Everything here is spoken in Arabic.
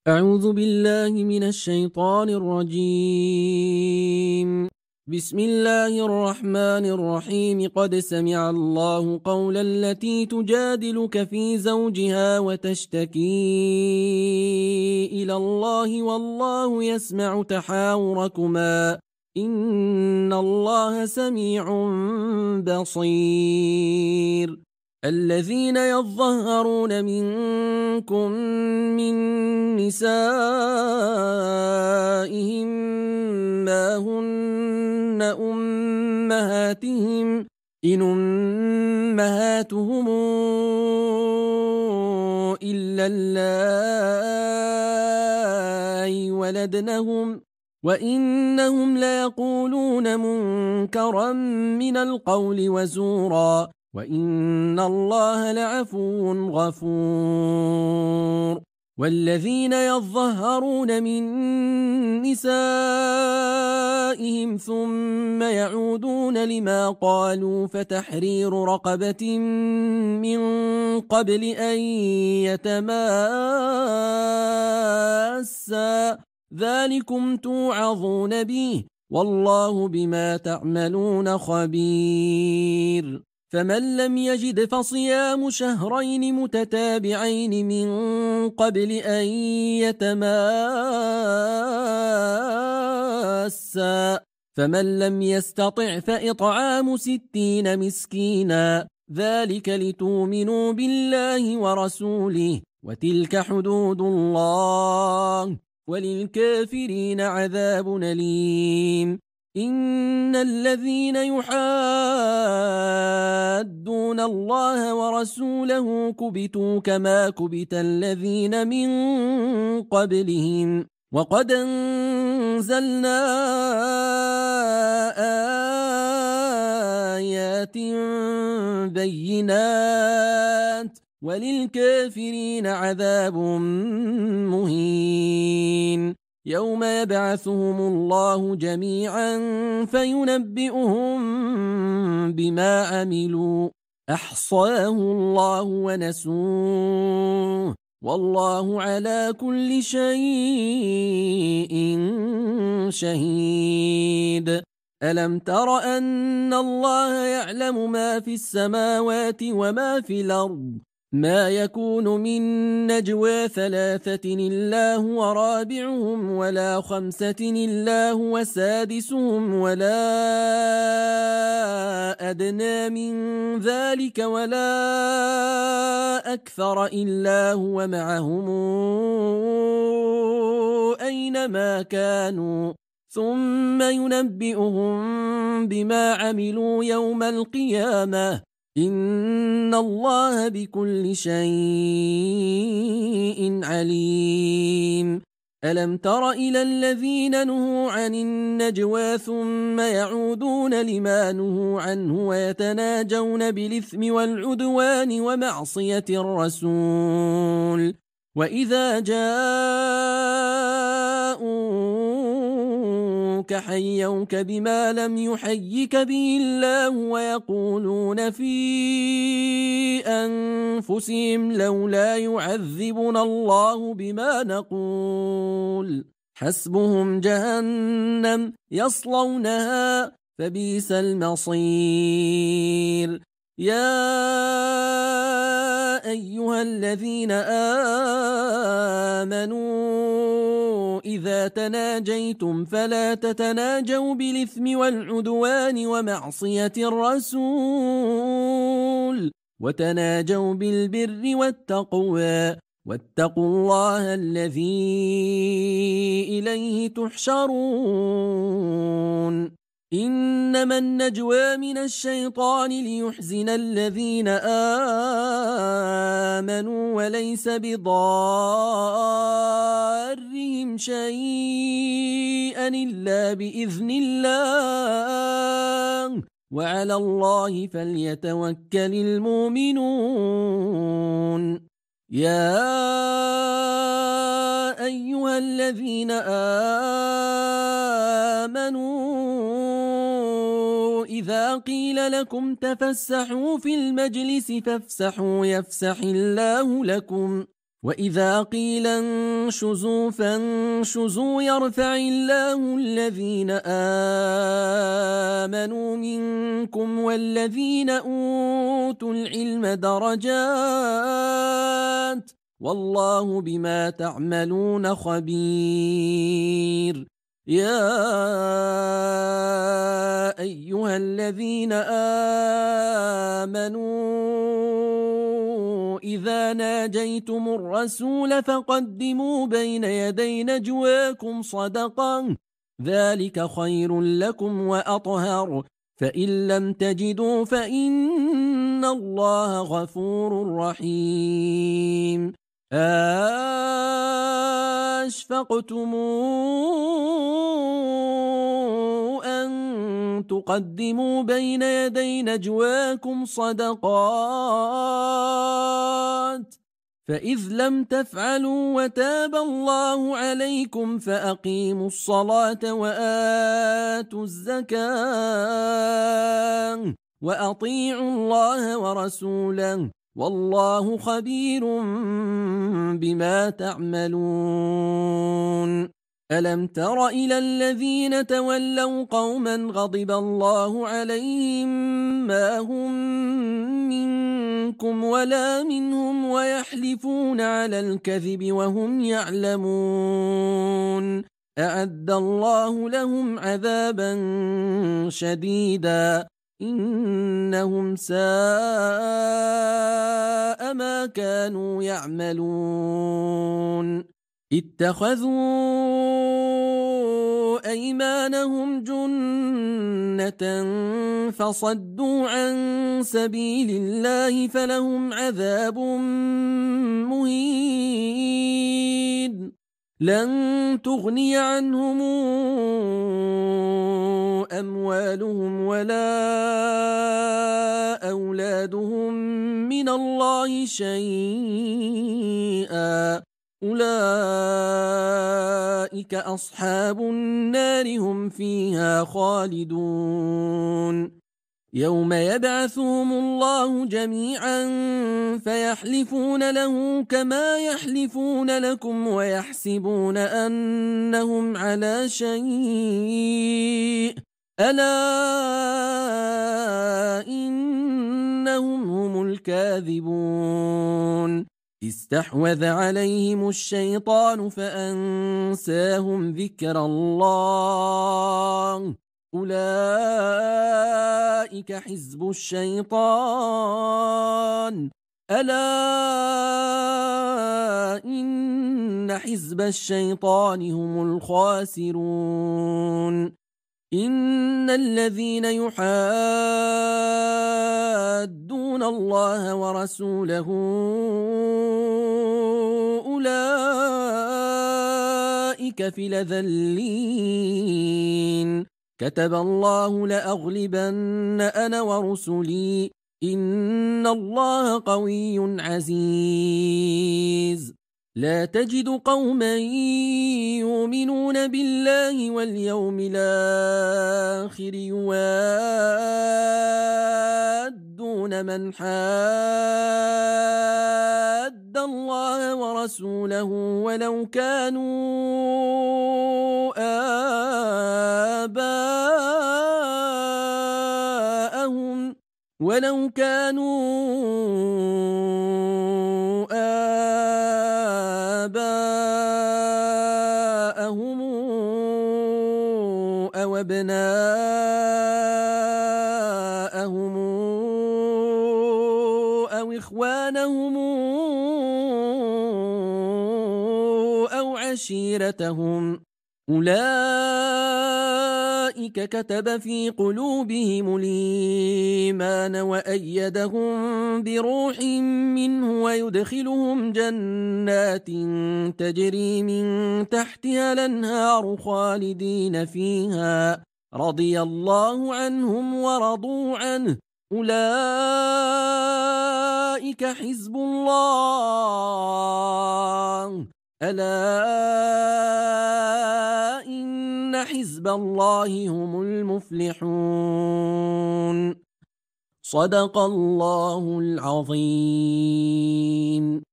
أعوذ بالله من الشيطان الرجيم. بسم الله الرحمن الرحيم. قد سمع الله قول التي تجادلك في زوجها وتشتكي إلى الله والله يسمع تحاوركما إن الله سميع بصير. الذين يظهرون منكم من نسائهم ما هن أمهاتهم إن أمهاتهم إلا اللائي ولدنهم وإنهم ليقولون منكرا من القول وزورا وإن الله لعفو غفور. والذين يظهرون من نسائهم ثم يعودون لما قالوا فتحرير رقبة من قبل أن يتماسا ذلكم توعظون به والله بما تعملون خبير. فمن لم يجد فصيام شهرين متتابعين من قبل أن يتماسا فمن لم يستطع فإطعام 60 مسكينا ذلك لتؤمنوا بالله ورسوله وتلك حدود الله وللكافرين عذاب أليم. إن الذين يحادون الله ورسوله كبتوا كما كبت الذين من قبلهم وقد أنزلنا آيات بينات وللكافرين عذاب مهين. يوم يبعثهم الله جميعا فينبئهم بما عملوا أحصاه الله ونسوه والله على كل شيء شهيد. ألم تر أن الله يعلم ما في السماوات وما في الأرض ما يكون من نجوى 3 إلا هو رابعهم ولا 5 إلا هو سادسهم ولا أدنى من ذلك ولا أكثر إلا هو معهم أينما كانوا ثم ينبئهم بما عملوا يوم القيامة إن الله بكل شيء عليم. ألم تر إلى الذين نهوا عن النجوى ثم يعودون لما نهوا عنه ويتناجون بالإثم والعدوان ومعصية الرسول وإذا جاءوك حيوك بما لم يحيك به الله ويقولون في أنفسهم لولا يعذبنا الله بما نقول حسبهم جهنم يصلونها فبئس المصير. يا أيها الذين آمنوا إذا تناجيتم فلا تتناجوا بالإثم والعدوان ومعصية الرسول وتناجوا بالبر والتقوى واتقوا الله الذي إليه تحشرون. إنما النجوى من الشيطان ليحزن الذين آمنوا وليس بضارهم شيئا إلا بإذن الله وعلى الله فليتوكل المؤمنون. يا أيها الذين آمنوا إذا قيل لكم تفسحوا في المجلس فافسحوا يفسح الله لكم وإذا قيل انشزوا فانشزوا يرفع الله الذين آمنوا منكم والذين أوتوا العلم درجات والله بما تعملون خبير يا أيها الذين آمنوا إذا ناجيتم الرسول فقدموا بين يدي نجواكم صدقا ذلك خير لكم وأطهر فإن لم تجدوا فإن الله غفور رحيم أشفقتم أن تقدموا بين يدي نجواكم صدقات فإذ لم تفعلوا وتاب الله عليكم فأقيموا الصلاة وآتوا الزكاة وأطيعوا الله ورسوله والله خبير بما تعملون ألم تر إلى الذين تولوا قوما غضب الله عليهم ما هم منكم ولا منهم ويحلفون على الكذب وهم يعلمون أعد الله لهم عذابا شديدا إنهم ساء ما كانوا يعملون اتخذوا أيمانهم جنة فصدوا عن سبيل الله فلهم عذاب مهين لن تغني عنهم أموالهم ولا أولادهم من الله شيئا أولئك أصحاب النار هم فيها خالدون يوم يبعثهم الله جميعا فيحلفون له كما يحلفون لكم ويحسبون أنهم على شيء ألا إنهم هم الكاذبون استحوذ عليهم الشيطان فأنساهم ذكر الله أولئك حزب الشيطان ألا إن حزب الشيطان هم الخاسرون إن الذين يحادون الله ورسوله أولئك في الأذلين كتب الله لأغلبن أنا ورسلي إن الله قوي عزيز لا تجد قوما يؤمنون بالله واليوم الآخر يوادون من حاد الله ورسوله ولو كانوا آباءهم أو أبناءهم أو إخوانهم أو عشيرتهم أولئك كتب في قلوبهم الإيمان وأيدهم بروح منه ويدخلهم جنات تجري من تحتها الأنهار خالدين فيها رضي الله عنهم ورضوا عنه أولئك حزب الله ألا إن حزب الله هم المفلحون صدق الله العظيم.